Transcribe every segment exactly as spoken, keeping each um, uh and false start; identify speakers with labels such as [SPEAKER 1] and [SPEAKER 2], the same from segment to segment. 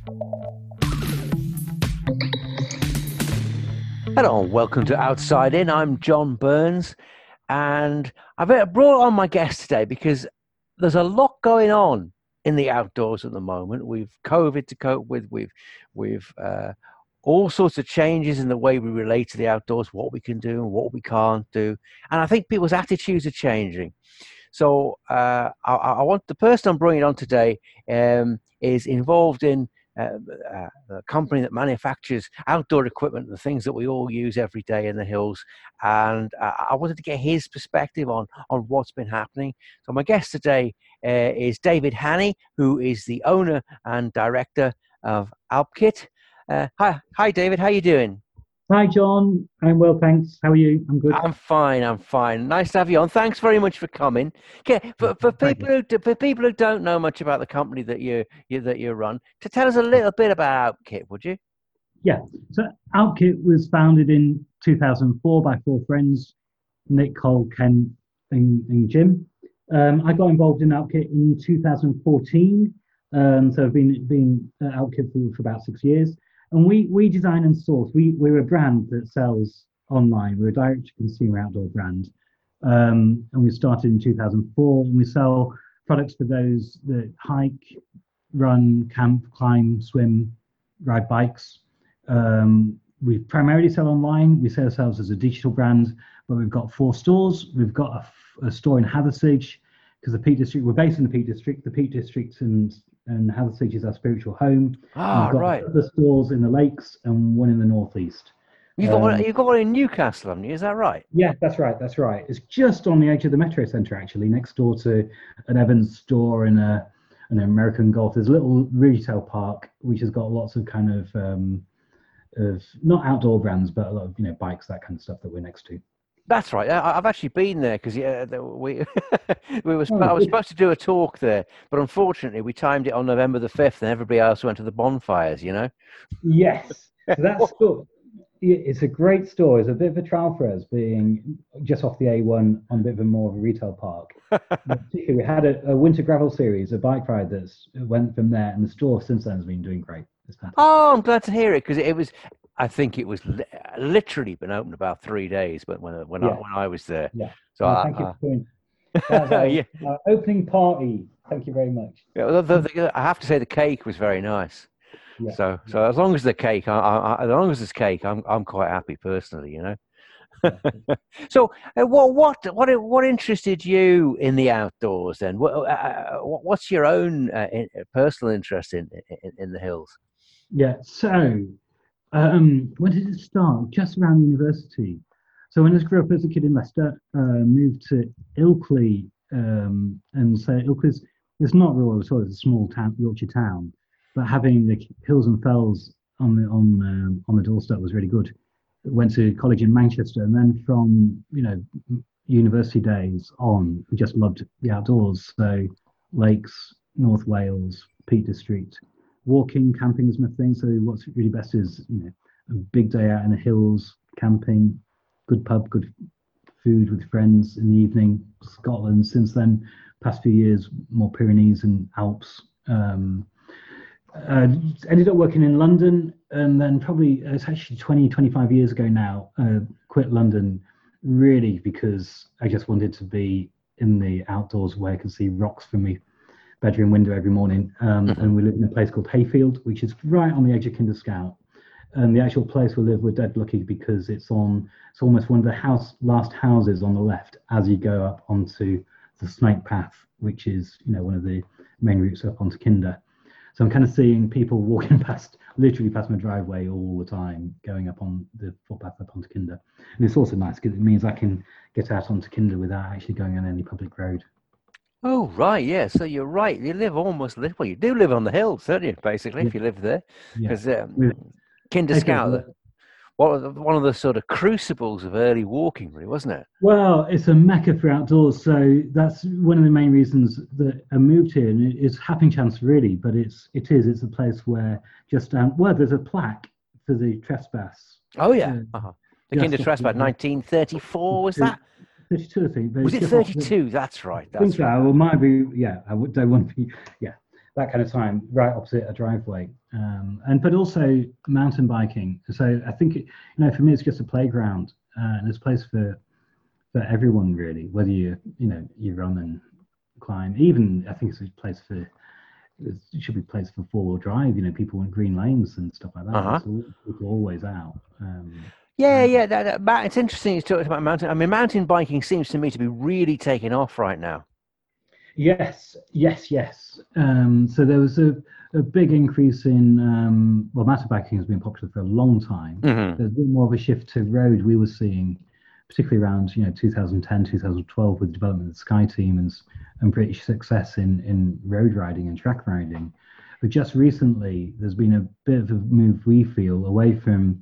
[SPEAKER 1] Hello and welcome to Outside In. I'm John Burns, and I've brought on my guest today because there's a lot going on in the outdoors at the moment. We've COVID to cope with. We've we've uh, all sorts of changes in the way we relate to the outdoors, what we can do and what we can't do, and I think people's attitudes are changing. So uh, I, I want the person I'm bringing on today um, is involved in uh, uh, a company that manufactures outdoor equipment, the things that we all use every day in the hills. And uh, I wanted to get his perspective on on what's been happening. So my guest today uh, is David Hannay, who is the owner and director of AlpKit. Uh, hi, hi, David. How you doing?
[SPEAKER 2] Hi, John. I'm well, thanks. How are you? I'm good.
[SPEAKER 1] I'm fine. I'm fine. Nice to have you on. Thanks very much for coming. Okay, for for people who for people who don't know much about the company that you, you that you run, to tell us a little bit about AlpKit, would you?
[SPEAKER 2] Yeah. So Outkit was founded in two thousand four by four friends, Nick, Cole, Ken, and, and Jim. Um, I got involved in Outkit in two thousand fourteen. Um, so I've been been at Outkit for, for about six years. And we we design and source. We we're a brand that sells online. We're a direct to consumer outdoor brand. Um, and we started in two thousand four, and we sell products for those that hike, run, camp, climb, swim, ride bikes. Um, we primarily sell online. We see ourselves as a digital brand, but we've got four stores. We've got a, a store in Hathersage because the Peak District. We're based in the Peak District. The Peak District and and Hathersage is our spiritual home. And
[SPEAKER 1] Ah,
[SPEAKER 2] we've got
[SPEAKER 1] right.
[SPEAKER 2] other stores in the lakes and one in the northeast.
[SPEAKER 1] You've got one,
[SPEAKER 2] Um,
[SPEAKER 1] you've got one in Newcastle, haven't you? Is that right?
[SPEAKER 2] yeah, that's right. That's right. It's just on the edge of the Metro Centre, actually, next door to an Evans store and a an American Golf. There's a little retail park which has got lots of kind of um, of not outdoor brands, but a lot of you know bikes, that kind of stuff that we're next to.
[SPEAKER 1] That's right. I, I've actually been there because yeah, the- we we was
[SPEAKER 2] Oh,
[SPEAKER 1] I was
[SPEAKER 2] good.
[SPEAKER 1] supposed to do a talk there, but unfortunately we timed it on November the fifth, and everybody else went to the bonfires. You know.
[SPEAKER 2] Yes. So that store, it's a great store. It's a bit of a trial for us, being just off the A one on a bit of a more of a retail park. But particularly, we had a, a winter gravel series, a bike ride that went from there, and the store since then has been doing great. It's fantastic.
[SPEAKER 1] Oh, I'm glad to hear it because it was. I think it was li- literally been open about three days, but when when I
[SPEAKER 2] Yeah,
[SPEAKER 1] when I was there,
[SPEAKER 2] yeah.
[SPEAKER 1] so
[SPEAKER 2] No, thank you
[SPEAKER 1] I,
[SPEAKER 2] for coming. That was
[SPEAKER 1] I
[SPEAKER 2] our,
[SPEAKER 1] yeah,
[SPEAKER 2] our opening party. Thank you very much.
[SPEAKER 1] yeah the, the, the- I have to say the cake was very nice.
[SPEAKER 2] Yeah,
[SPEAKER 1] So
[SPEAKER 2] yeah,
[SPEAKER 1] so as long as the cake, I, I, I- as long as it's cake, I'm I'm quite happy personally. You know.
[SPEAKER 2] yeah.
[SPEAKER 1] So, uh, what what what what interested you in the outdoors then? What, uh, uh, what's your own uh, in, uh, personal interest in, in in the hills?
[SPEAKER 2] Yeah. So, um, when did it start? Just around university. So when I grew up as a kid in Leicester, uh, moved to Ilkley, um, and so Ilkley's it's not rural at all. It's a small town, Yorkshire town, but having the hills and fells on the on um, on the doorstep was really good. Went to college in Manchester, and then from you know university days on, we just loved the outdoors. So lakes, North Wales, Peak District, walking, camping is my thing. So what's really best is you know a big day out in the hills, camping, good pub, good food with friends in the evening. Scotland since then, past few years more Pyrenees and Alps. Um, uh, Ended up working in London, and then probably it's actually twenty, twenty-five years ago now. Uh, quit London really because I just wanted to be in the outdoors where I could see rocks from my bedroom window every morning. Um,
[SPEAKER 1] Hmm.
[SPEAKER 2] and we live in a place called Hayfield, which is right on the edge of Kinder Scout. And the actual place we live, we're dead lucky because it's on. It's almost one of the house last houses on the left as you go up onto the Snake Path, which is you know one of the main routes up onto Kinder. So I'm kind of seeing people walking past, literally past my driveway all the time, going up on the footpath up onto Kinder. And it's also nice because it means I can get out onto Kinder without actually going on any public road.
[SPEAKER 1] Oh, right, yeah. So you're right. You live almost li- well. You do live on the hills, don't you? Basically,
[SPEAKER 2] Yeah,
[SPEAKER 1] if you live there,
[SPEAKER 2] yeah.
[SPEAKER 1] because um,
[SPEAKER 2] With
[SPEAKER 1] Kinder
[SPEAKER 2] Hayfield,
[SPEAKER 1] Scout, the- one of the, one of the sort of crucibles of early walking, really, wasn't it?
[SPEAKER 2] well, it's a mecca for outdoors, so that's one of the main reasons that I moved here. And it- it's happy chance, really, but it's it is it's a place where just um, well, there's a plaque for the trespass
[SPEAKER 1] Oh yeah,
[SPEAKER 2] uh,
[SPEAKER 1] uh-huh. The Kinder
[SPEAKER 2] just off
[SPEAKER 1] Trespass,
[SPEAKER 2] the
[SPEAKER 1] nineteen thirty-four, was
[SPEAKER 2] thirty-two,
[SPEAKER 1] that?
[SPEAKER 2] thirty-two, I think, but
[SPEAKER 1] Was
[SPEAKER 2] it's
[SPEAKER 1] it
[SPEAKER 2] just off the.
[SPEAKER 1] thirty-two? That's right.
[SPEAKER 2] I think
[SPEAKER 1] That's
[SPEAKER 2] so.
[SPEAKER 1] right.
[SPEAKER 2] Well, might be, yeah. I would, don't want to be, yeah. that kind of time, right opposite a driveway. Um, and but also mountain biking. So I think, you know, for me, it's just a playground, uh, and it's a place for for everyone really. Whether you you know you run and climb, even I think it's a place for it should be a place for four wheel drive. You know, people in green lanes and stuff like that.
[SPEAKER 1] Uh-huh.
[SPEAKER 2] There's all, people always out. Um,
[SPEAKER 1] Yeah,
[SPEAKER 2] uh,
[SPEAKER 1] yeah. That, that, ma- it's interesting you talked about mountain. I mean, mountain biking seems to me to be really taking off right now.
[SPEAKER 2] Yes, yes, yes. Um, so there was a, a big increase in, um, well, mountain biking has been popular for a long time.
[SPEAKER 1] Hmm.
[SPEAKER 2] There's been more of a shift to road we were seeing, particularly around, you know, two thousand ten, two thousand twelve with the development of the Sky Team and, and British success in, in road riding and track riding. But just recently, there's been a bit of a move, we feel, away from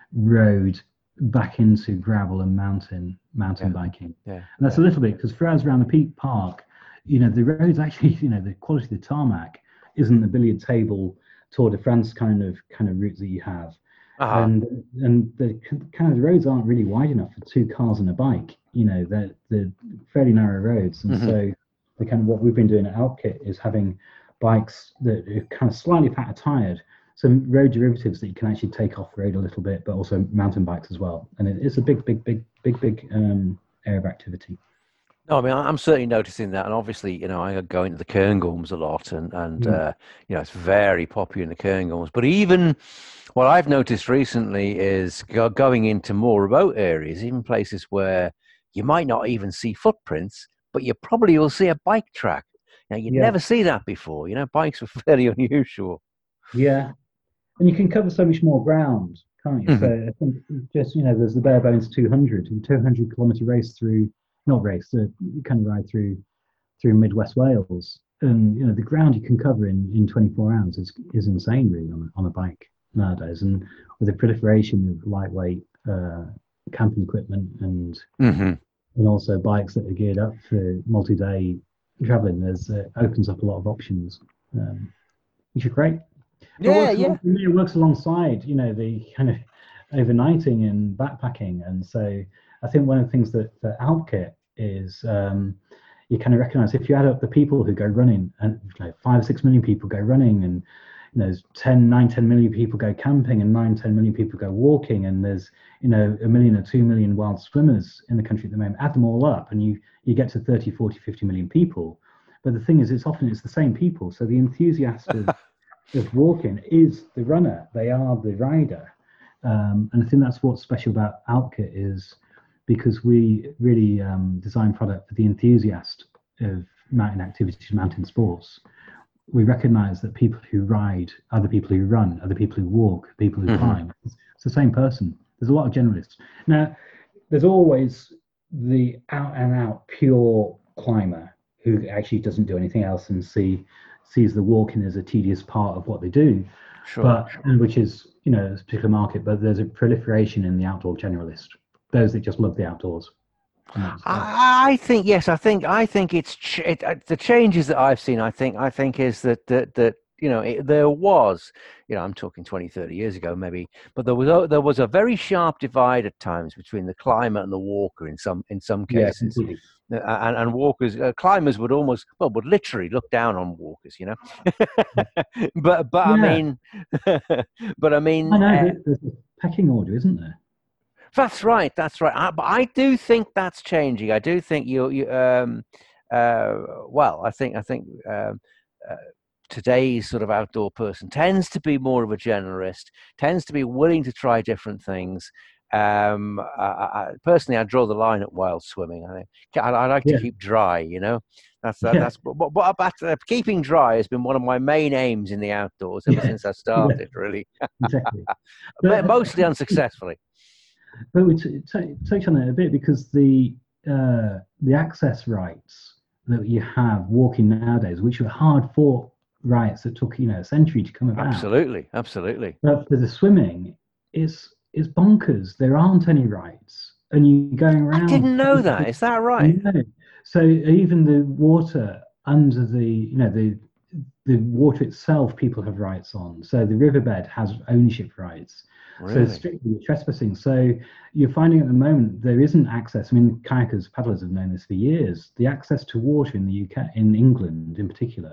[SPEAKER 2] road back into gravel and mountain mountain
[SPEAKER 1] Yeah,
[SPEAKER 2] biking.
[SPEAKER 1] yeah,
[SPEAKER 2] And that's
[SPEAKER 1] yeah.
[SPEAKER 2] a little bit because for us around the Peak Park, you know, the roads actually, you know, the quality of the tarmac isn't the billiard table Tour de France kind of kind of route that you have,
[SPEAKER 1] Uh-huh.
[SPEAKER 2] and and the kind of the roads aren't really wide enough for two cars and a bike. You know, they're they're fairly narrow roads, and
[SPEAKER 1] Hmm.
[SPEAKER 2] so the kind of what we've been doing at Alpkit is having bikes that are kind of slightly fatter tired, some road derivatives that you can actually take off road a little bit, but also mountain bikes as well. And it, it's a big, big, big, big, big um, area of activity.
[SPEAKER 1] No, I mean, I- I'm certainly noticing that, and obviously, you know, I go into the Cairngorms a lot, and and
[SPEAKER 2] Mm.
[SPEAKER 1] uh, you know, it's very popular in the Cairngorms. But even what I've noticed recently is go, going into more remote areas, even places where you might not even see footprints, but you probably will see a bike track. Now, you'd
[SPEAKER 2] Yeah,
[SPEAKER 1] never see that before. You know, bikes were fairly unusual.
[SPEAKER 2] yeah. And you can cover so much more ground, can't you? So
[SPEAKER 1] Hmm.
[SPEAKER 2] I think just, you know, there's the bare bones two hundred, a two hundred kilometer race through, not race, uh, kind of ride through through Midwest Wales. And, you know, the ground you can cover in, in twenty-four hours is, is insane, really, on a, on a bike nowadays. And with the proliferation of lightweight uh, camping equipment and
[SPEAKER 1] Hmm.
[SPEAKER 2] and also bikes that are geared up for multi-day traveling, there's uh, opens up a lot of options, um, which are great. But
[SPEAKER 1] Yeah,
[SPEAKER 2] works
[SPEAKER 1] yeah.
[SPEAKER 2] along, it works alongside, you know, the kind of overnighting and backpacking. And so I think one of the things that, that Alpkit is um, you kind of recognize if you add up the people who go running, and you know, five or six million people go running, and you know, there's ten, nine, ten million people go camping, and nine, ten million people go walking, and there's you know a million or two million wild swimmers in the country at the moment. Add them all up, and you you get to thirty, forty, fifty million people. But the thing is, it's often it's the same people. So the enthusiast of of walking is the runner. They are the rider. Um, and I think that's what's special about Alpkit is because we really um, design product for the enthusiast of mountain activities, mountain sports. We recognize that people who ride are the people who run, are the people who walk, people who
[SPEAKER 1] Hmm.
[SPEAKER 2] climb. It's, it's the same person. There's a lot of generalists. Now, there's always the out and out pure climber who actually doesn't do anything else and see sees the walking as a tedious part of what they do,
[SPEAKER 1] Sure.
[SPEAKER 2] but and which is you know a particular market. But there's a proliferation in the outdoor generalist, those that just love the outdoors, and that's that's
[SPEAKER 1] I, I think yes. I think I think it's ch- it, uh, the changes that I've seen. I think I think is that that that you know it, there was you know I'm talking twenty, thirty years ago maybe, but there was a, there was a very sharp divide at times between the climber and the walker in some in some
[SPEAKER 2] yeah
[SPEAKER 1] cases.
[SPEAKER 2] completely
[SPEAKER 1] Uh, And, and walkers, uh, climbers would almost, well, would literally look down on walkers, you know. but, but I
[SPEAKER 2] yeah.
[SPEAKER 1] mean, but I mean,
[SPEAKER 2] I know
[SPEAKER 1] uh,
[SPEAKER 2] that there's a pecking order, isn't there?
[SPEAKER 1] that's right. That's right. I, but I do think that's changing. I do think you, you um, uh, well, I think, I think, um, uh, today's sort of outdoor person tends to be more of a generalist, tends to be willing to try different things. Um, I, I, personally, I draw the line at wild swimming. I think I, I like to
[SPEAKER 2] Yeah,
[SPEAKER 1] keep dry. You know, that's that,
[SPEAKER 2] yeah,
[SPEAKER 1] that's what, what about uh, keeping dry has been one of my main aims in the outdoors ever
[SPEAKER 2] yeah,
[SPEAKER 1] since I
[SPEAKER 2] yeah,
[SPEAKER 1] started. Really,
[SPEAKER 2] exactly. But
[SPEAKER 1] but
[SPEAKER 2] uh,
[SPEAKER 1] mostly unsuccessfully.
[SPEAKER 2] but we t- t- touch on it a bit because the uh, the access rights that you have walking nowadays, which are hard fought rights that took you know a century to come about,
[SPEAKER 1] Absolutely, absolutely.
[SPEAKER 2] but for the swimming, it's it's bonkers. There aren't any rights, and you're going
[SPEAKER 1] I
[SPEAKER 2] around.
[SPEAKER 1] didn't know that. Is that right?
[SPEAKER 2] No. So even the water under the you know the the water itself, people have rights on. So the riverbed has ownership rights. So it's
[SPEAKER 1] Really?
[SPEAKER 2] strictly trespassing. So you're finding at the moment there isn't access. I mean, kayakers, paddlers have known this for years. The access to water in the U K, in England in particular,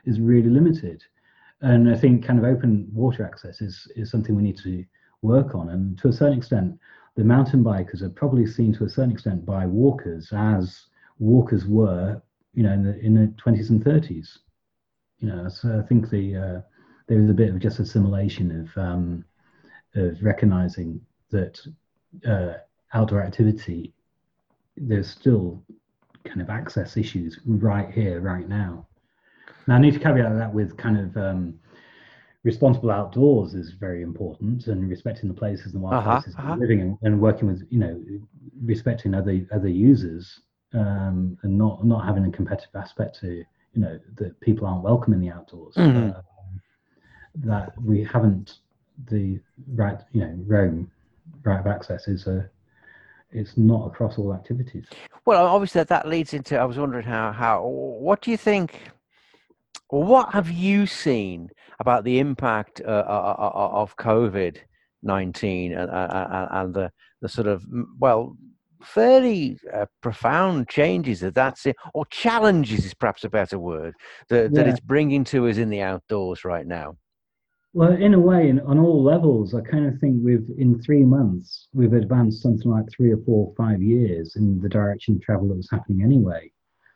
[SPEAKER 2] is really limited. And I think kind of open water access is is something we need to work on. And to a certain extent, the mountain bikers are probably seen to a certain extent by walkers as walkers were, you know, in the in the twenties and thirties. You know, so I think the uh, there is a bit of just assimilation of um, of recognizing that uh, outdoor activity, there's still kind of access issues right here, right now. Now, I need to caveat that with kind of um, responsible outdoors is very important, and respecting the places and wild
[SPEAKER 1] Uh-huh,
[SPEAKER 2] places
[SPEAKER 1] uh-huh.
[SPEAKER 2] we're living in, and working with, you know, respecting other other users, um, and not not having a competitive aspect to, you know, that people aren't welcome in the outdoors.
[SPEAKER 1] Hmm.
[SPEAKER 2] But that we haven't the right, you know, Rome right of access is a it's not across all activities.
[SPEAKER 1] Well, obviously that, that leads into, I was wondering how, how, what do you think, or what have you seen about the impact uh, uh, uh, uh, of COVID nineteen and, uh, uh, and the, the sort of, mm, well, fairly uh, profound changes that that's it, or challenges is perhaps a better word, that, that
[SPEAKER 2] Yeah.
[SPEAKER 1] it's bringing to us in the outdoors right now?
[SPEAKER 2] Well, in a way, in, on all levels, I kind of think we've, in three months, we've advanced something like three or four, five years in the direction of travel that was happening anyway.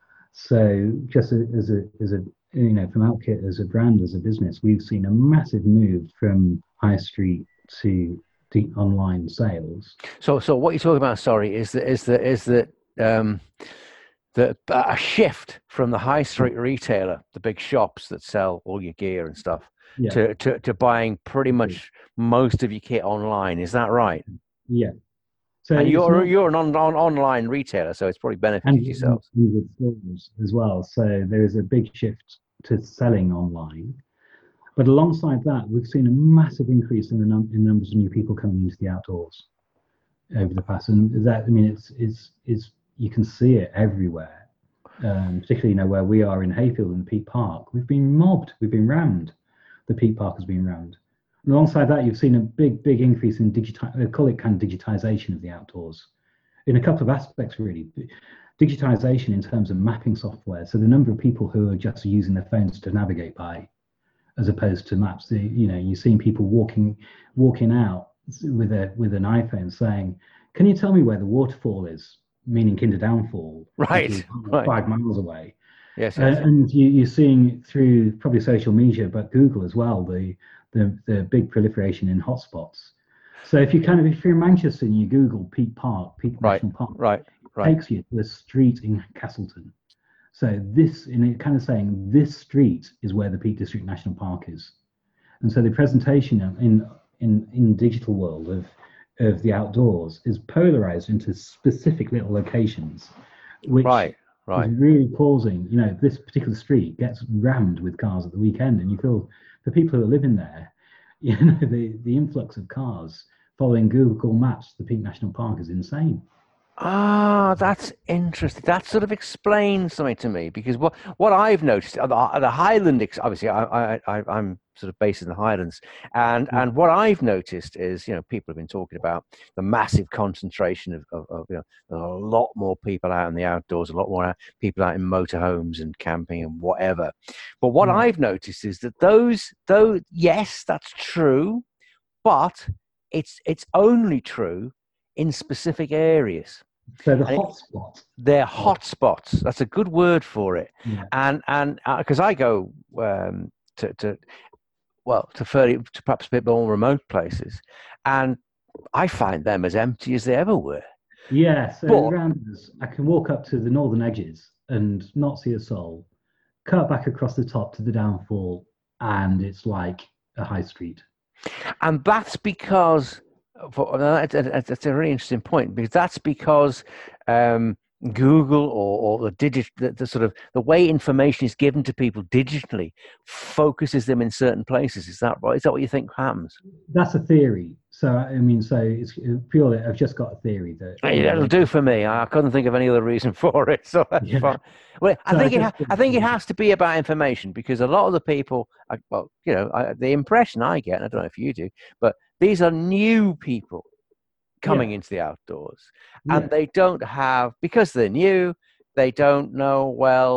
[SPEAKER 2] So, just a, as a, as a, you know, from Outkit as a brand, as a business, we've seen a massive move from high street to the online sales.
[SPEAKER 1] So, so what you're talking about, sorry, is that is that is that um, the a shift from the high street retailer, the big shops that sell all your gear and stuff,
[SPEAKER 2] Yeah,
[SPEAKER 1] to to, to buying pretty much most of your kit online. Is that right?
[SPEAKER 2] yeah. So
[SPEAKER 1] And
[SPEAKER 2] it's
[SPEAKER 1] you're
[SPEAKER 2] not,
[SPEAKER 1] you're an on, on, online retailer, so it's probably
[SPEAKER 2] and,
[SPEAKER 1] benefited
[SPEAKER 2] and
[SPEAKER 1] yourselves.
[SPEAKER 2] with stores as well. So there is a big shift to selling online. But alongside that, we've seen a massive increase in the num- in numbers of new people coming into the outdoors over the past, and that, I mean, it's it's it's you can see it everywhere. Um, particularly, you know, where we are in Hayfield and Peak Park, we've been mobbed, we've been rammed. The Peak Park has been rammed. And alongside that, you've seen a big, big increase in digital, they call it kind of digitization of the outdoors in a couple of aspects, really. Digitization in terms of mapping software. So the number of people who are just using their phones to navigate by, as opposed to maps. The, you know, you've seen people walking walking out with a with an iPhone saying, "Can you tell me where the waterfall is?" Meaning Kinder Downfall, which is
[SPEAKER 1] Right, right.
[SPEAKER 2] five miles away.
[SPEAKER 1] Yes,
[SPEAKER 2] Uh,
[SPEAKER 1] yes.
[SPEAKER 2] and you, you're seeing through probably social media, but Google as well, the the the big proliferation in hotspots. So if you kind of if you're in Manchester and you Google Peak Park, Peak
[SPEAKER 1] Right,
[SPEAKER 2] National Park,
[SPEAKER 1] right,
[SPEAKER 2] it
[SPEAKER 1] right.
[SPEAKER 2] takes you to the street in Castleton. So this, in it kind of saying this street is where the Peak District National Park is. And so the presentation in in in digital world of of the outdoors is polarized into specific little locations, which
[SPEAKER 1] Right,
[SPEAKER 2] is
[SPEAKER 1] right.
[SPEAKER 2] really causing, you know, this particular street gets rammed with cars at the weekend, and you feel for people who are living there, you know, the the influx of cars following Google Maps to the Peak National Park is insane.
[SPEAKER 1] Ah, that's interesting. That sort of explains something to me because what what I've noticed, uh, the, the Highland, ex- obviously, I, I, I I'm sort of based in the Highlands, and
[SPEAKER 2] Yeah,
[SPEAKER 1] and what I've noticed is, you know, people have been talking about the massive concentration of, of, of you know, there's a lot more people out in the outdoors, a lot more out- people out in motorhomes and camping and whatever. But what
[SPEAKER 2] yeah.
[SPEAKER 1] I've noticed is that those, though, yes, that's true, but it's it's only true in specific areas.
[SPEAKER 2] So the
[SPEAKER 1] And
[SPEAKER 2] hotspot
[SPEAKER 1] they're
[SPEAKER 2] of
[SPEAKER 1] hotspots. That's a good word for it.
[SPEAKER 2] yeah,
[SPEAKER 1] And and because uh, I go um, to to well to fairly to perhaps a bit more remote places, and I find them as empty as they ever were.
[SPEAKER 2] yeah. So
[SPEAKER 1] But
[SPEAKER 2] around us, I can walk up to the northern edges and not see a soul. Cut back across the top to the downfall, and it's like a high street.
[SPEAKER 1] and that's because for, that's, that's a really interesting point because that's because um, Google or, or the digit the, the sort of the way information is given to people digitally focuses them in certain places. Is that right? Is that what you think happens?
[SPEAKER 2] That's a theory. So I mean, so it's purely. I've just got a theory that, you
[SPEAKER 1] Hey,
[SPEAKER 2] know,
[SPEAKER 1] that'll
[SPEAKER 2] when
[SPEAKER 1] do for me. I couldn't think of any other reason for it, so that's
[SPEAKER 2] yeah.
[SPEAKER 1] fine. Well, I
[SPEAKER 2] So I
[SPEAKER 1] think it. Ha-
[SPEAKER 2] just
[SPEAKER 1] I think it has to be about information because a lot of the people, I, well, you know, I, the impression I get, and I don't know if you do, but these are new people coming
[SPEAKER 2] yeah,
[SPEAKER 1] into the outdoors, and
[SPEAKER 2] yeah,
[SPEAKER 1] they don't have because they're new. They don't know well.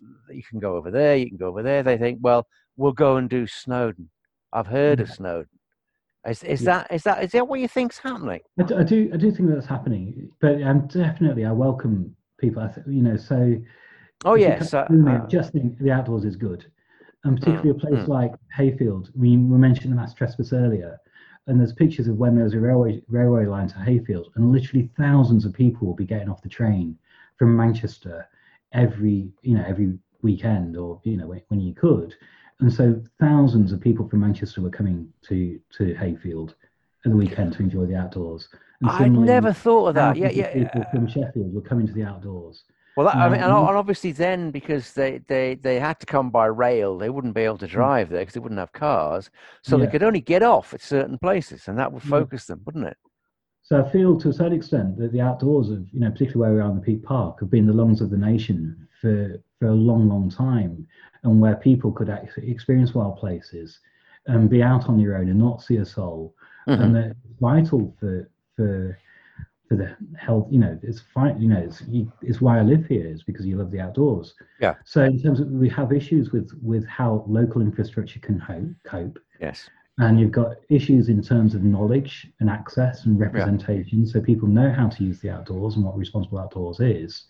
[SPEAKER 1] you can go over there, you can go over there. They think, well, we'll go and do Snowdon. I've heard of
[SPEAKER 2] Yeah,
[SPEAKER 1] Snowdon. Is, is
[SPEAKER 2] yeah.
[SPEAKER 1] that is that is that what you think's happening?
[SPEAKER 2] I do, I do, I do think that's happening, but um, definitely I welcome people. I th you know, so
[SPEAKER 1] Oh
[SPEAKER 2] if you come
[SPEAKER 1] yes, uh,
[SPEAKER 2] to me, I
[SPEAKER 1] uh,
[SPEAKER 2] just think the outdoors is good, and
[SPEAKER 1] mm,
[SPEAKER 2] particularly a place
[SPEAKER 1] mm,
[SPEAKER 2] like Hayfield. We, we mentioned the mass trespass earlier, and there's pictures of when there's a railway railway line to Hayfield, and literally thousands of people will be getting off the train from Manchester every you know every weekend, or you know when, when you could, and so thousands of people from Manchester were coming to to Hayfield at the weekend to enjoy the outdoors, and
[SPEAKER 1] I'd
[SPEAKER 2] similarly,
[SPEAKER 1] never thought of that. Yeah,
[SPEAKER 2] thousands of
[SPEAKER 1] yeah.
[SPEAKER 2] people from Sheffield were coming to the outdoors.
[SPEAKER 1] Well, that, I mean,
[SPEAKER 2] Now,
[SPEAKER 1] and o- and obviously then because they, they, they had to come by rail, they wouldn't be able to drive there because they wouldn't have cars. So they
[SPEAKER 2] yeah.
[SPEAKER 1] could only get off at certain places, and that would
[SPEAKER 2] Yeah.
[SPEAKER 1] focus them, wouldn't it?
[SPEAKER 2] So I feel to a certain extent that the outdoors of, you know, particularly where we are in the Peak Park, have been the lungs of the nation for for a long, long time, and where people could actually experience wild places and be out on your own and not see a soul,
[SPEAKER 1] Hmm.
[SPEAKER 2] and that it's vital for for for the health. You know, it's fine. You know, it's you, it's why I live here is because you love the outdoors.
[SPEAKER 1] Yeah.
[SPEAKER 2] So in terms of we have issues with with how local infrastructure can ho- cope,
[SPEAKER 1] Yes.
[SPEAKER 2] and you've got issues in terms of knowledge and access and
[SPEAKER 1] Yeah.
[SPEAKER 2] representation, so people know how to use the outdoors and what responsible outdoors is.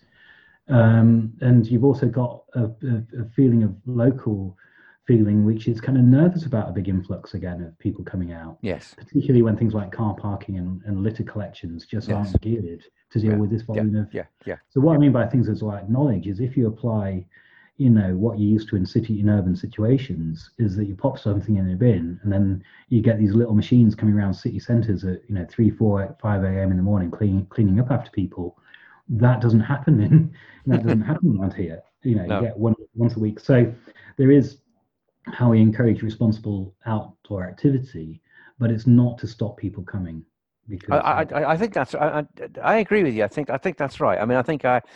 [SPEAKER 2] Um, and you've also got a, a, a feeling of local feeling, which is kind of nervous about a big influx again of people coming out,
[SPEAKER 1] Yes.
[SPEAKER 2] particularly when things like car parking and, and litter collections just
[SPEAKER 1] Yes.
[SPEAKER 2] aren't geared to deal
[SPEAKER 1] Yeah.
[SPEAKER 2] with this
[SPEAKER 1] Yeah.
[SPEAKER 2] volume of.
[SPEAKER 1] Yeah. Yeah.
[SPEAKER 2] So what I mean by things as like knowledge is if you apply, you know, what you're used to in city in urban situations is that you pop something in a bin and then you get these little machines coming around city centres at you know three, four, five a m in the morning cleaning cleaning up after people. That doesn't happen in that doesn't happen around here. You know, you
[SPEAKER 1] No.
[SPEAKER 2] get one once a week. So there is how we encourage responsible outdoor activity, but it's not to stop people coming
[SPEAKER 1] I,
[SPEAKER 2] because
[SPEAKER 1] I,
[SPEAKER 2] uh,
[SPEAKER 1] I I think that's I, I I agree with you. I think I think that's right. I mean, I think I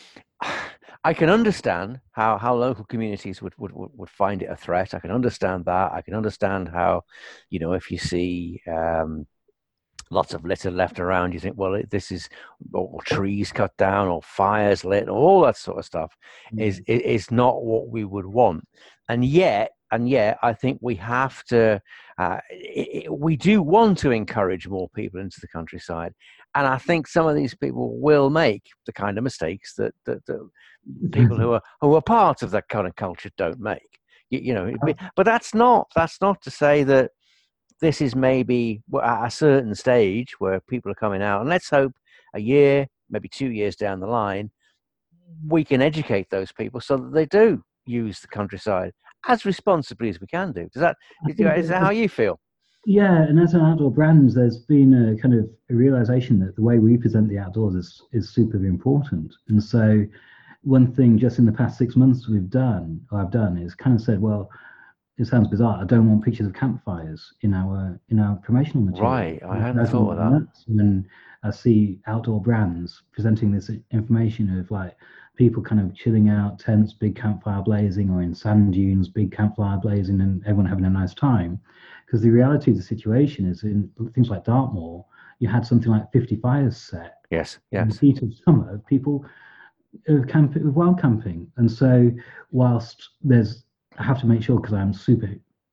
[SPEAKER 1] I can understand how, how local communities would, would, would would find it a threat. I can understand that. I can understand how, you know, if you see um, lots of litter left around, you think, well, this is or trees cut down or fires lit, all that sort of stuff is is not what we would want. And yet, and yet, I think we have to. Uh, it, it, we do want to encourage more people into the countryside, and I think some of these people will make the kind of mistakes that that, that people who are who are part of that kind of culture don't make. You, you know, but that's not that's not to say that this is maybe at a certain stage where people are coming out, and let's hope a year, maybe two years down the line, we can educate those people so that they do use the countryside as responsibly as we can do. Does that
[SPEAKER 2] I
[SPEAKER 1] is,
[SPEAKER 2] think
[SPEAKER 1] is
[SPEAKER 2] that
[SPEAKER 1] that how
[SPEAKER 2] as,
[SPEAKER 1] you feel?
[SPEAKER 2] yeah, and as an outdoor brand, there's been a kind of a realization that the way we present the outdoors is is super important. And so, one thing just in the past six months we've done, or I've done, is kind of said, well, it sounds bizarre. I don't want pictures of campfires in our in our promotional material.
[SPEAKER 1] Right, I
[SPEAKER 2] It
[SPEAKER 1] hadn't
[SPEAKER 2] drives me
[SPEAKER 1] thought of that.
[SPEAKER 2] nuts when I see outdoor brands presenting this information of like people kind of chilling out, tents, big campfire blazing, or in sand dunes, big campfire blazing, and everyone having a nice time. Because the reality of the situation is in things like Dartmoor, you had something like fifty fires set
[SPEAKER 1] Yes,
[SPEAKER 2] in the
[SPEAKER 1] yes,
[SPEAKER 2] heat of summer. People of camping, of wild camping, and so whilst there's I have to make sure because I'm super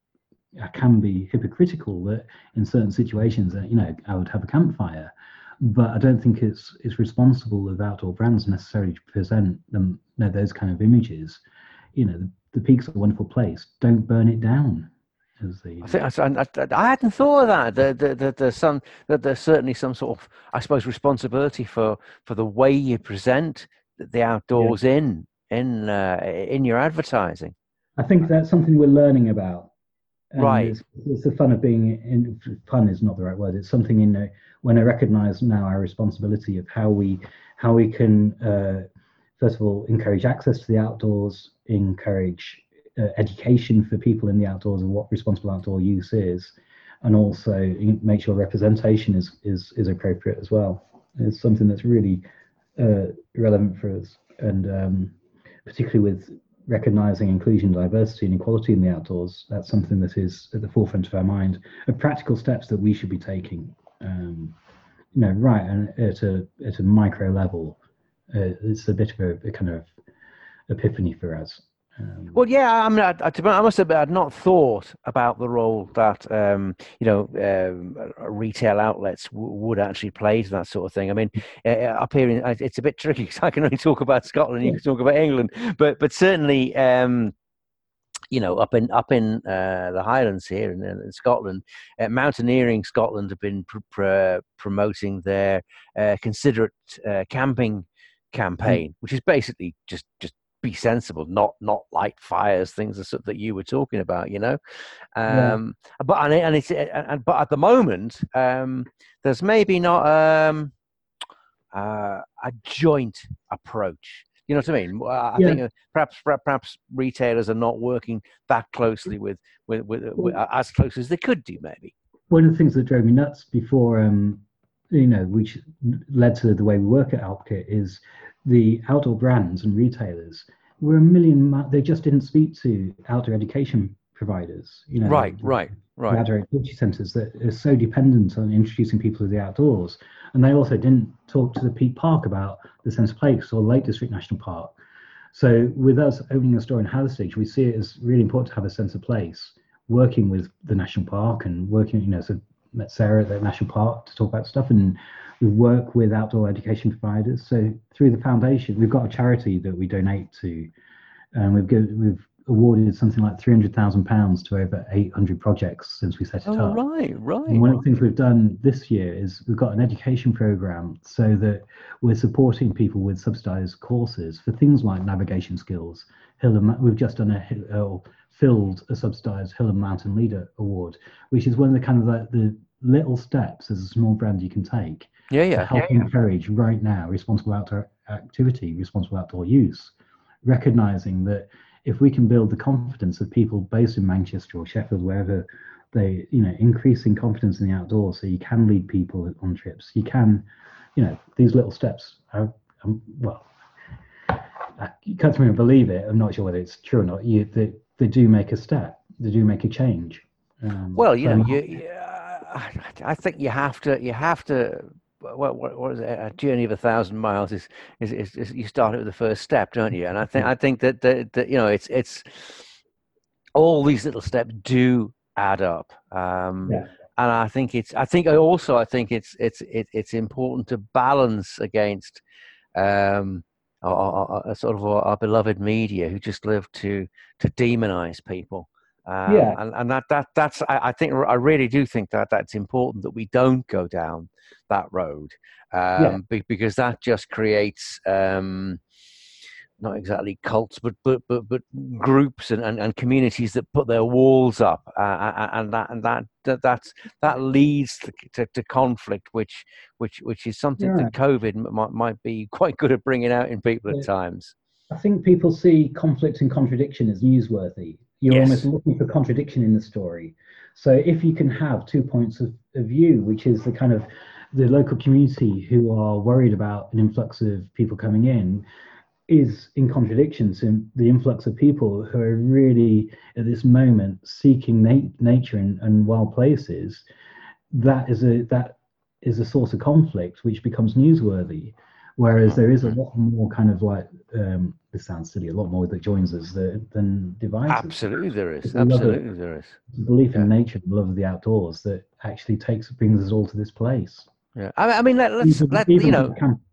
[SPEAKER 2] I can be hypocritical that in certain situations that you know I would have a campfire, but I don't think it's it's responsible of outdoor brands necessarily to present them you know, those kind of images. You know, the, the peak's a wonderful place. Don't burn it down. As the
[SPEAKER 1] I
[SPEAKER 2] uh,
[SPEAKER 1] think I, I, I hadn't thought of that. That the, the, there's some that there's certainly some sort of, I suppose, responsibility for for the way you present the
[SPEAKER 2] yeah,
[SPEAKER 1] outdoors in in uh, in your advertising.
[SPEAKER 2] I think that's something we're learning about, and
[SPEAKER 1] Right.
[SPEAKER 2] it's it's the fun of being in. Fun is not the right word. It's something in uh, when I recognise now our responsibility of how we how we can uh, first of all encourage access to the outdoors, encourage uh, education for people in the outdoors of what responsible outdoor use is, and also make sure representation is is is appropriate as well. It's something that's really uh, relevant for us, and um, particularly with recognizing inclusion, diversity, and equality in the outdoors, that's something that is at the forefront of our mind, of practical steps that we should be taking. Um, you know, right, and at a at a micro level, uh, it's a bit of a, a kind of epiphany for us. Um,
[SPEAKER 1] Well, yeah, I mean, I, I, to be honest, I must admit, I'd not thought about the role that um, you know um, uh, retail outlets w- would actually play to that sort of thing. I mean, uh, uh, up here, in, uh, it's a bit tricky because I can only talk about Scotland, you
[SPEAKER 2] yeah,
[SPEAKER 1] can talk about England, but but certainly, um, you know, up in up in uh, the Highlands here in, in Scotland, uh, Mountaineering Scotland have been pr- pr- promoting their uh, considerate uh, camping
[SPEAKER 2] mm,
[SPEAKER 1] campaign, which is basically just just be sensible, not not light fires, things that that you were talking about, you know.
[SPEAKER 2] yeah,
[SPEAKER 1] Um, but and, it, and it's and, but at the moment, um, there's maybe not um, uh, a joint approach. You know what I mean? I
[SPEAKER 2] yeah.
[SPEAKER 1] think uh, perhaps perhaps retailers are not working that closely with with, with, with
[SPEAKER 2] Well,
[SPEAKER 1] uh, as close as they could do, maybe.
[SPEAKER 2] one of the things that drove me nuts before, um, you know, which led to the way we work at Alpkit, is the outdoor brands and retailers were a million. mi- They just didn't speak to outdoor education providers. You know,
[SPEAKER 1] Right,
[SPEAKER 2] the,
[SPEAKER 1] right,
[SPEAKER 2] the
[SPEAKER 1] right.
[SPEAKER 2] outdoor activity centres that are so dependent on introducing people to the outdoors, and they also didn't talk to the Peak Park about the sense of place or Lake District National Park. So with us opening a store in Hathersage, we see it as really important to have a sense of place, working with the national park and working, you know, so met Sarah at the national park to talk about stuff, and we work with outdoor education providers. So through the foundation, we've got a charity that we donate to, and we've given, we've awarded something like three hundred thousand pounds to over eight hundred projects since we set it
[SPEAKER 1] Oh,
[SPEAKER 2] up.
[SPEAKER 1] right,
[SPEAKER 2] And
[SPEAKER 1] right.
[SPEAKER 2] one of the things we've done this year is we've got an education program so that we're supporting people with subsidized courses for things like navigation skills. Hill and, we've just done a hill, filled a subsidized Hill and Mountain Leader Award, which is one of the kind of the, the little steps as a small brand you can take
[SPEAKER 1] Yeah,
[SPEAKER 2] to
[SPEAKER 1] yeah.
[SPEAKER 2] help encourage right now responsible outdoor activity, responsible outdoor use, recognizing that if we can build the confidence of people based in Manchester or Sheffield, wherever they, you know, increasing confidence in the outdoors, so you can lead people on trips. You can, you know, these little steps are, um, well, you can't me and believe it. I'm not sure whether it's true or not. You, they, they do make a step. They do make a change. Um,
[SPEAKER 1] Well, you
[SPEAKER 2] so
[SPEAKER 1] know,
[SPEAKER 2] I'm,
[SPEAKER 1] you, you I I think you have to you have to what, what, what is it? A journey of a thousand miles is, is, is, is you start it with the first step, don't you? And I think
[SPEAKER 2] yeah,
[SPEAKER 1] I think that, that, that you know it's it's all these little steps do add up. Um,
[SPEAKER 2] yeah,
[SPEAKER 1] and I think it's I think I also I think it's it's it, it's important to balance against um, our, our, our sort of our, our beloved media who just live to to demonize people. Um,
[SPEAKER 2] yeah,
[SPEAKER 1] and and that, that that's I, I think I really do think that that's important that we don't go down that road
[SPEAKER 2] yeah.
[SPEAKER 1] um, be, because that just creates um, not exactly cults, but but but, but groups and, and, and communities that put their walls up, uh, and that and that, that that's that leads to, to, to conflict, which which which is something
[SPEAKER 2] You're
[SPEAKER 1] that
[SPEAKER 2] right.
[SPEAKER 1] COVID might might be quite good at bringing out in people at
[SPEAKER 2] Yeah.
[SPEAKER 1] times.
[SPEAKER 2] I think people see conflict and contradiction as newsworthy. You're almost
[SPEAKER 1] Yes,
[SPEAKER 2] looking for contradiction in the story. So if you can have two points of, of view, which is the kind of the local community who are worried about an influx of people coming in, is in contradiction to the influx of people who are really at this moment seeking na- nature and, and wild places, that is a that is a source of conflict which becomes newsworthy. Whereas there is a
[SPEAKER 1] mm-hmm.
[SPEAKER 2] lot more kind of like, um, this sounds silly, a lot more that joins us that, than divides us.
[SPEAKER 1] Absolutely there
[SPEAKER 2] It's
[SPEAKER 1] is.
[SPEAKER 2] a love of
[SPEAKER 1] Absolutely there is.
[SPEAKER 2] it's a belief in
[SPEAKER 1] Yeah,
[SPEAKER 2] nature, the love of the outdoors that actually takes brings us all to this place.
[SPEAKER 1] yeah. I mean, I mean let, let's
[SPEAKER 2] Even
[SPEAKER 1] let you
[SPEAKER 2] even
[SPEAKER 1] know.
[SPEAKER 2] from camp.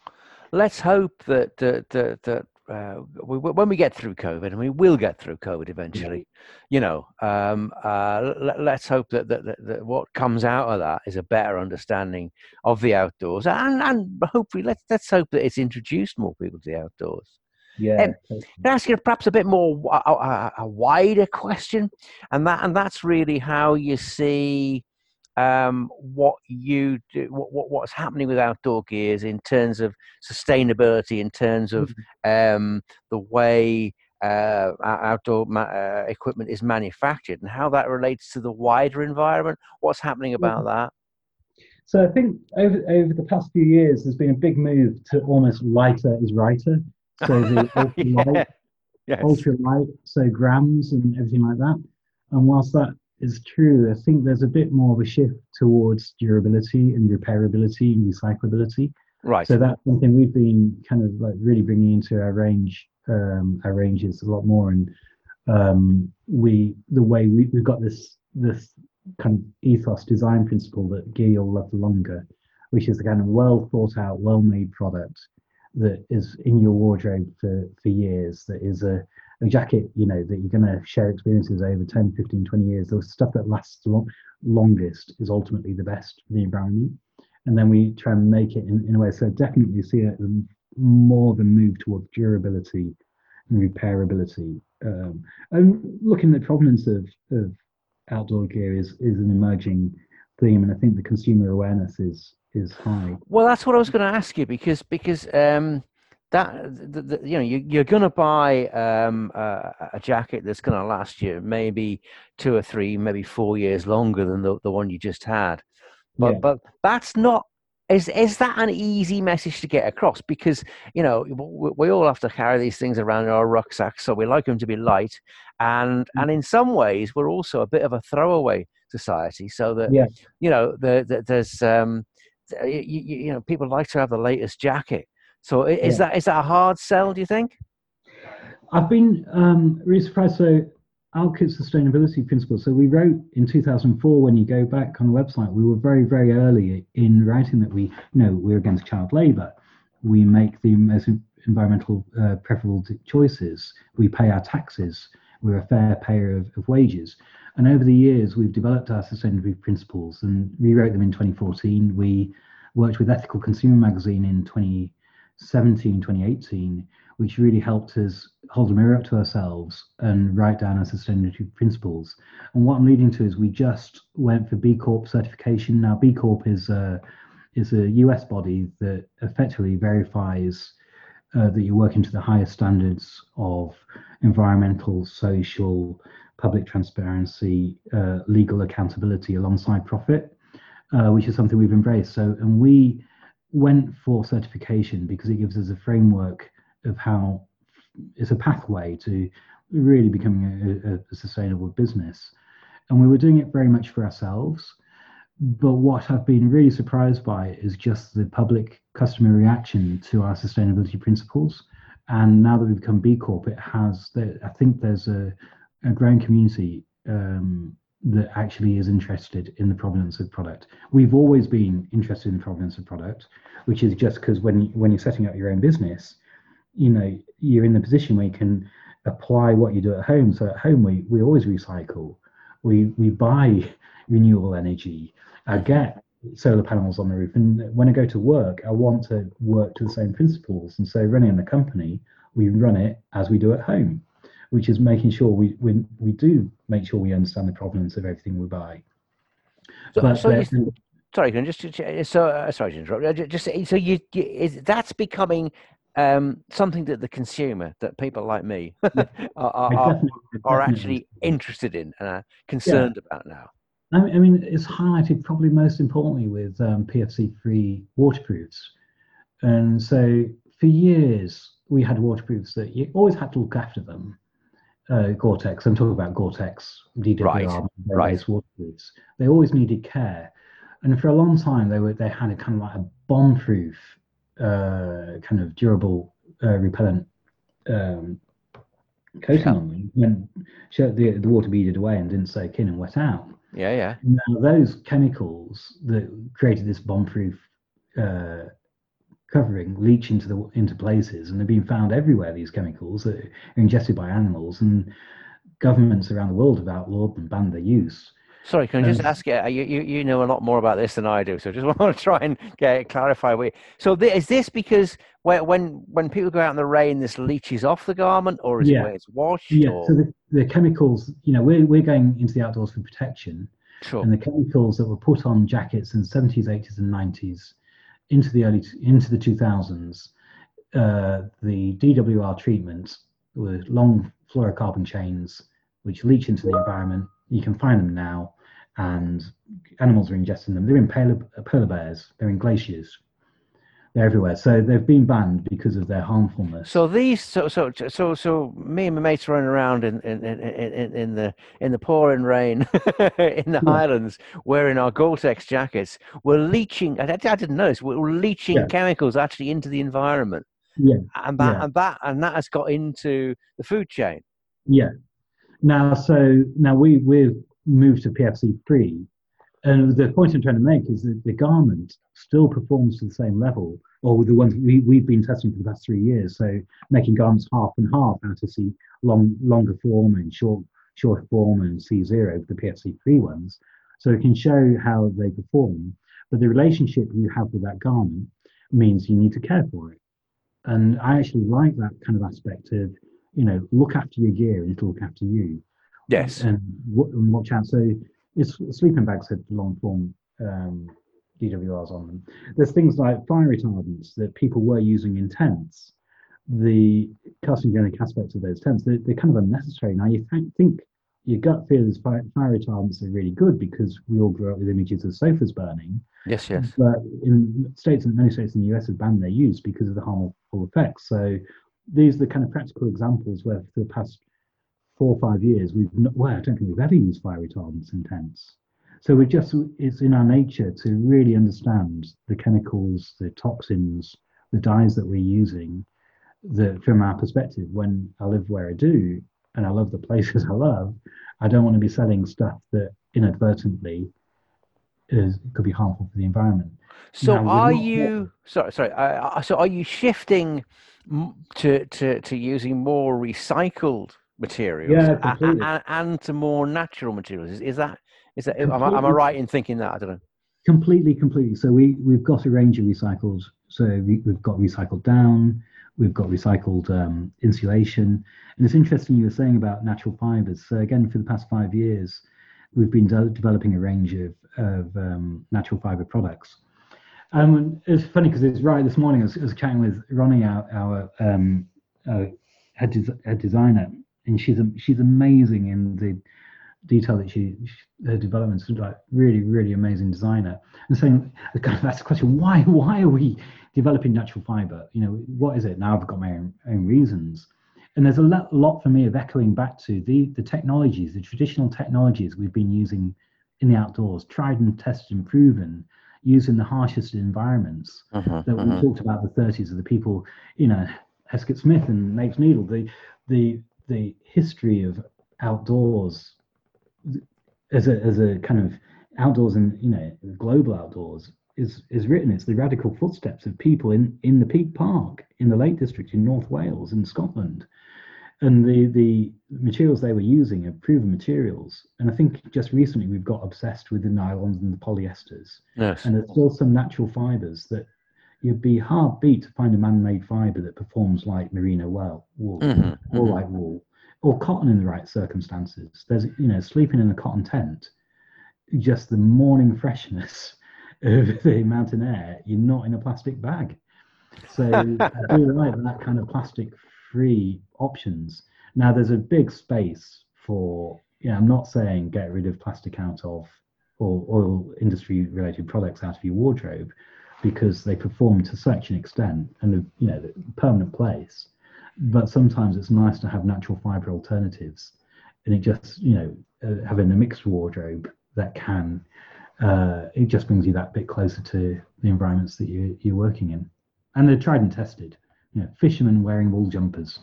[SPEAKER 1] Let's hope that that that, that uh, we, when we get through COVID, and we will get through COVID
[SPEAKER 2] Yeah,
[SPEAKER 1] eventually, you know, um, uh, let, let's hope that, that, that, that what comes out of that is a better understanding of the outdoors, and and hopefully let's let's hope that it's introduced more people to the outdoors.
[SPEAKER 2] yeah,
[SPEAKER 1] Um,
[SPEAKER 2] totally.
[SPEAKER 1] can I ask you perhaps a bit more a, a, a wider question, and that and that's really how you see um, what you do, what, what what's happening with outdoor gears in terms of sustainability, in terms of um, the way uh, outdoor ma- uh, equipment is manufactured, and how that relates to the wider environment. What's happening about that?
[SPEAKER 2] So I think over over the past few years, there's been a big move to almost lighter is righter. So the ultra light,
[SPEAKER 1] Yeah. Yes.
[SPEAKER 2] ultra light, so grams and everything like that. And whilst that is true, I think there's a bit more of a shift towards durability and repairability and recyclability.
[SPEAKER 1] Right.
[SPEAKER 2] So that's something we've been kind of like really bringing into our range um, our ranges a lot more. And um, we the way we, we've got this this kind of ethos design principle that gear you'll love longer, which is a kind of well thought out, well made product that is in your wardrobe for for years. That is a a jacket, you know, that you're going to share experiences over ten, fifteen, twenty years. The stuff that lasts long, longest is ultimately the best for the environment. And then we try and make it in, in a way. So definitely see it more of a move towards durability and repairability. Um, and looking at the provenance of, of outdoor gear is, is an emerging theme. And I think the consumer awareness is is high.
[SPEAKER 1] Well, that's what I was going to ask you because because um, that the, the, you know you, you're going to buy um, a, a jacket that's going to last you maybe two or three, maybe four years longer than the, the one you just had.
[SPEAKER 2] Yeah.
[SPEAKER 1] But but that's not. Is is that an easy message to get across? Because you know we, we all have to carry these things around in our rucksacks, so we like them to be light, and and in some ways we're also a bit of a throwaway society. So that
[SPEAKER 2] Yeah.
[SPEAKER 1] you know the, the, there's um, you, you know people like to have the latest jacket. So is
[SPEAKER 2] Yeah.
[SPEAKER 1] that is that a hard sell? Do you think?
[SPEAKER 2] I've been um, really surprised. So, Alkit's sustainability principles. So, we wrote in two thousand four, when you go back on the website, we were very, very early in writing that we, you know, we're against child labor. We make the most environmental uh, preferable choices. We pay our taxes. We're a fair payer of, of wages. And over the years, we've developed our sustainability principles and rewrote them in twenty fourteen. We worked with Ethical Consumer Magazine in twenty seventeen, twenty eighteen, which really helped us hold a mirror up to ourselves and write down our sustainability principles. And what I'm leading to is we just went for B Corp certification. Now, B Corp is a, is a U S body that effectively verifies uh, that you're working to the highest standards of environmental, social, public transparency, uh, legal accountability alongside profit, uh, which is something we've embraced. So, and we went for certification because it gives us a framework of how it's a pathway to really becoming a, a, a sustainable business. And we were doing it very much for ourselves. But what I've been really surprised by is just the public customer reaction to our sustainability principles. And now that we've become B Corp, it has, I think there's a, a growing community um, that actually is interested in the provenance of product. We've always been interested in the provenance of product, which is just because when, when you're setting up your own business, you know, you're in the position where you can apply what you do at home. So at home, we, we always recycle. We, we buy renewable energy. I get solar panels on the roof. And when I go to work, I want to work to the same principles. And so running the company, we run it as we do at home, which is making sure we we, we do make sure we understand the provenance of everything we buy.
[SPEAKER 1] So,
[SPEAKER 2] But
[SPEAKER 1] so you,
[SPEAKER 2] the,
[SPEAKER 1] sorry, can just so uh, sorry to interrupt. Uh, Just so you, you is that's becoming um, something that the consumer, that people like me,
[SPEAKER 2] yeah,
[SPEAKER 1] are, are
[SPEAKER 2] I
[SPEAKER 1] are
[SPEAKER 2] definitely, I
[SPEAKER 1] are
[SPEAKER 2] definitely,
[SPEAKER 1] actually interested in and are
[SPEAKER 2] yeah.
[SPEAKER 1] concerned about now.
[SPEAKER 2] I mean, I mean, it's highlighted probably most importantly with um, P F C-free waterproofs. And so for years, we had waterproofs that you always had to look after them. Uh, Gore-Tex, I'm talking about Gore-Tex,
[SPEAKER 1] Right,
[SPEAKER 2] D W R,
[SPEAKER 1] right.
[SPEAKER 2] based waterproofs. They always needed care. And for a long time, they were they had a kind of like a bomb-proof, uh, kind of durable uh, repellent um, coating
[SPEAKER 1] Yeah,
[SPEAKER 2] on them. And the, the water beaded away and didn't soak in and wet out.
[SPEAKER 1] yeah, yeah.
[SPEAKER 2] Now, those chemicals that created this bomb-proof uh, covering leach into the into places, and they're being found everywhere. These chemicals that are ingested by animals, and governments around the world have outlawed and banned their use.
[SPEAKER 1] Sorry, can I just
[SPEAKER 2] And
[SPEAKER 1] ask you? uh, You you, you know a lot more about this than I do, so just want to try and get clarify. With so th- is this because when when when people go out in the rain, this leaches off the garment, or is it
[SPEAKER 2] yeah,
[SPEAKER 1] where it's washed,
[SPEAKER 2] yeah. So
[SPEAKER 1] or
[SPEAKER 2] the, the chemicals, you know, we're we're going into the outdoors for protection,
[SPEAKER 1] sure?
[SPEAKER 2] and the chemicals that were put on jackets in the seventies, eighties, and nineties into the early into the two thousands, uh, the D W R treatment with long fluorocarbon chains which leach into the environment. You can find them now, and animals are ingesting them. They're in polar, polar bears, they're in glaciers, they're everywhere. So they've been banned because of their harmfulness.
[SPEAKER 1] So these, so so so so me and my mates running around in in in, in, in the in the pouring rain in the
[SPEAKER 2] Yeah,
[SPEAKER 1] Highlands, wearing our Gore-Tex jackets. We're leaching. I, I didn't know this. We're leaching
[SPEAKER 2] yeah,
[SPEAKER 1] chemicals actually into the environment.
[SPEAKER 2] Yeah,
[SPEAKER 1] and that
[SPEAKER 2] yeah,
[SPEAKER 1] and that and that has got into the food chain.
[SPEAKER 2] yeah. Now, so now we we've moved to P F C free, and the point I'm trying to make is that the garment still performs to the same level, or with the ones we, we've been testing for the past three years. So making garments half and half out to see long longer form and short short form and C zero, the P F C free ones. So it can show how they perform. But the relationship you have with that garment means you need to care for it. And I actually like that kind of aspect of, you know, look after your gear and it'll look after you,
[SPEAKER 1] Yes.
[SPEAKER 2] and, and watch out. So it's sleeping bags had long form um, D W Rs on them. There's things like fire retardants that people were using in tents. The carcinogenic aspects of those tents, they're, they're kind of unnecessary. Now you th- think your gut feels fire, fire retardants are really good because we all grew up with images of sofas burning,
[SPEAKER 1] Yes. Yes.
[SPEAKER 2] but in states and many states in the U S have banned their use because of the harmful effects. So these are the kind of practical examples where for the past four or five years we've not, well, I don't think we've ever used fire retardants in tents. So we just it's in our nature to really understand the chemicals, the toxins, the dyes that we're using. That from our perspective, when I live where I do and I love the places I love, I don't want to be selling stuff that inadvertently is could be harmful for the environment.
[SPEAKER 1] So
[SPEAKER 2] Now we're
[SPEAKER 1] are
[SPEAKER 2] not.
[SPEAKER 1] you sorry sorry uh, so are you shifting m- to to to using more recycled materials
[SPEAKER 2] Yeah, completely,
[SPEAKER 1] and, and to more natural materials? Is, is that is that am I, am I
[SPEAKER 2] completely,
[SPEAKER 1] right in thinking that? I don't know.
[SPEAKER 2] completely, completely. So we we've got a range of recycles. So we, we've got recycled down, we've got recycled um, insulation, and it's interesting you were saying about natural fibers. So again, for the past five years, we've been de- developing a range of of um, natural fiber products. Um, it's funny because it's right this morning. I was, I was chatting with Ronnie, our, our um, uh, head, des- head designer, and she's a, she's amazing in the detail that she, she her developments, like really really amazing designer. And saying, I kind of asked the question, why why are we developing natural fiber? You know, what is it? Now I've got my own, own reasons. And there's a lot, lot for me of echoing back to the the technologies, the traditional technologies we've been using in the outdoors, tried and tested and proven, used in the harshest environments
[SPEAKER 1] Hmm.
[SPEAKER 2] that we
[SPEAKER 1] Hmm.
[SPEAKER 2] talked about the thirties of the people, you know, Heskett Smith and Nape's Needle, the the the history of outdoors as a as a kind of outdoors and, you know, global outdoors is is written. It's the radical footsteps of people in in the Peak Park in the Lake District in North Wales and Scotland, and the the materials they were using are proven materials. And I think just recently we've got obsessed with the nylons and the polyesters,
[SPEAKER 1] Yes.
[SPEAKER 2] and there's still some natural fibers that you'd be hard beat to find a man-made fiber that performs like merino wool, wool
[SPEAKER 1] Hmm.
[SPEAKER 2] or
[SPEAKER 1] Hmm.
[SPEAKER 2] like wool or cotton in the right circumstances. There's, you know, sleeping in a cotton tent, just the morning freshness of the mountain air. You're not in a plastic bag. So I do like that kind of plastic-free options. Now there's a big space for, you know, I'm not saying get rid of plastic out of or oil industry related products out of your wardrobe because they perform to such an extent and the, you know, the permanent place. But sometimes it's nice to have natural fiber alternatives, and it just, you know, uh, having a mixed wardrobe that can uh, it just brings you that bit closer to the environments that you, you're working in. And they're tried and tested. You know, fishermen wearing wool jumpers.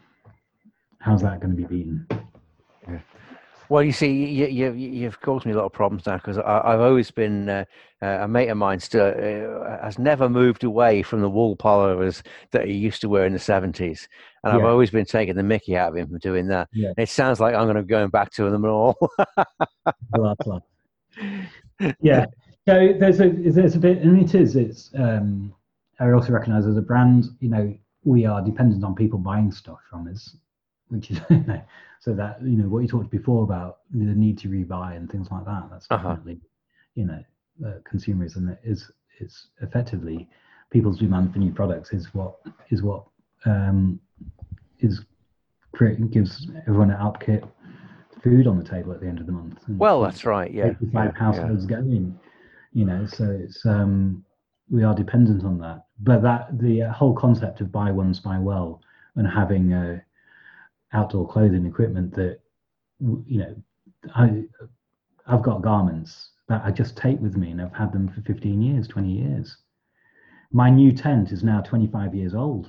[SPEAKER 2] How's that going to be beaten?
[SPEAKER 1] Yeah. Well, you see, you, you, you've caused me a lot of problems now because I've always been uh, uh, a mate of mine still uh, has never moved away from the wool pullovers that he used to wear in the seventies, and I've
[SPEAKER 2] Yeah,
[SPEAKER 1] always been taking the mickey out of him for doing that.
[SPEAKER 2] yeah.
[SPEAKER 1] And it sounds like I'm going to be going back to them all.
[SPEAKER 2] Well, that's like, yeah. So there's a there's a bit, and it is. It's. Um, I also recognise as a brand, you know, we are dependent on people buying stuff from us, which is you know, so that, you know, what you talked before about the need to rebuy and things like that. That's
[SPEAKER 1] Uh-huh.
[SPEAKER 2] definitely, you know, uh, consumerism is is effectively people's demand for new products is what is what um, is creating gives everyone an upkit food on the table at the end of the month and
[SPEAKER 1] Well,
[SPEAKER 2] keeps
[SPEAKER 1] that's right. Yeah,
[SPEAKER 2] eighty-five
[SPEAKER 1] yeah, yeah.
[SPEAKER 2] households going, you know. So it's um we are dependent on that, but that the uh, whole concept of buy once buy well and having uh, outdoor clothing equipment that, you know, i i've got garments that I just take with me and I've had them for fifteen years, twenty years. My new tent is now twenty-five years old.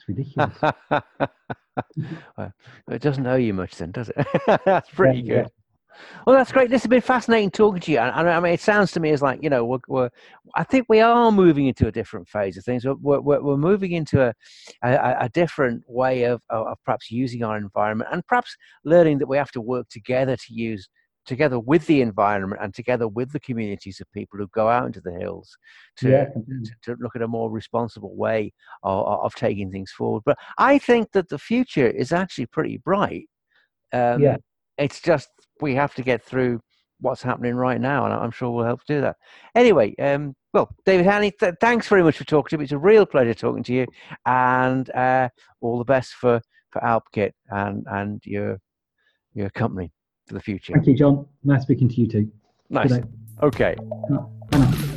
[SPEAKER 2] ridiculous.
[SPEAKER 1] Well, it doesn't owe you much then, does it? That's pretty
[SPEAKER 2] Yeah, yeah.
[SPEAKER 1] good. Well, that's great. This has been fascinating talking to you. And I mean, it sounds to me as like, you know, we're, we're I think we are moving into a different phase of things. We're, we're, we're moving into a, a, a different way of, of perhaps using our environment, and perhaps learning that we have to work together to use together with the environment and together with the communities of people who go out into the hills to,
[SPEAKER 2] Yeah,
[SPEAKER 1] to, to look at a more responsible way of, of taking things forward. But I think that the future is actually pretty bright. Um,
[SPEAKER 2] yeah.
[SPEAKER 1] it's just we have to get through what's happening right now, and I'm sure we'll help do that. Anyway, um, well, David Haney, th- thanks very much for talking to me. It's a real pleasure talking to you, and uh, all the best for for AlpKit and and your your company for the future.
[SPEAKER 2] Thank you, John. Nice speaking to you too.
[SPEAKER 1] Nice.
[SPEAKER 2] Good day.
[SPEAKER 1] Okay.
[SPEAKER 2] Bye now.